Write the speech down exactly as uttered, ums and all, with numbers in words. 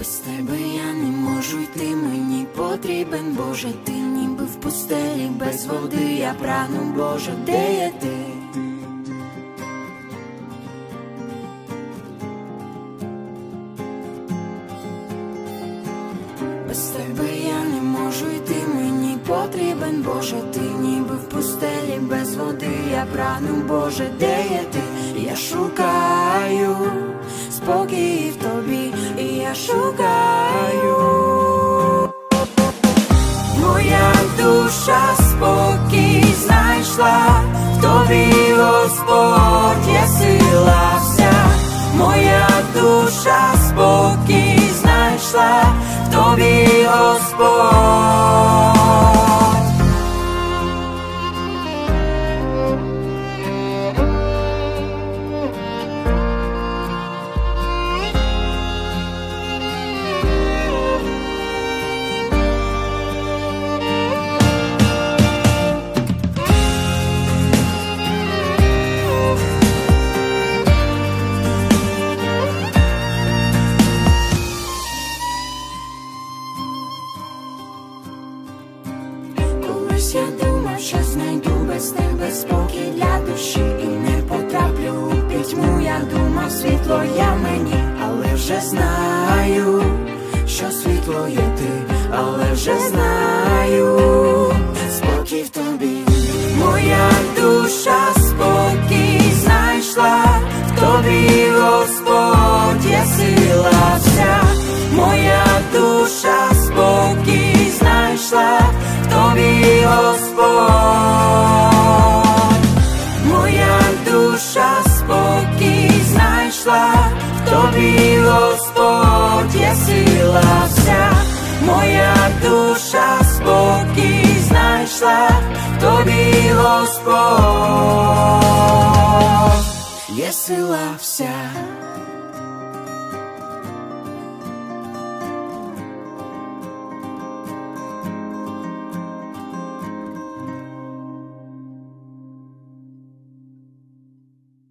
Без тебе я не можу йти, мені потрібен, Боже, ти ніби в пустелі, без води я прагну, Боже, де є ти? Без тебе я не можу йти, мені потрібен, Боже, ти ніби в пустелі, без води я прагну, Боже, де є ти? Я шукаю спокій в тобі, і я шукаю. Моя душа спокій знайшла, в тобі, Господь, є сила вся. Моя душа спокій знайшла, в тобі, Господь. Я думав, що знайду без тебе спокій для душі і не потраплю у пітьму. Я думав, світло я мені, але вже знаю, що світло є ти, але вже знаю, спокій в тобі. Моя душа спокій знайшла, в тобі, Господь, є сила вся. Моя душа спокій знайшла, в тобі, Господь. Моя душа спокій знайшла, в тобі, Господь, є сила вся. Моя душа спокій знайшла, в тобі, Господь, є сила вся.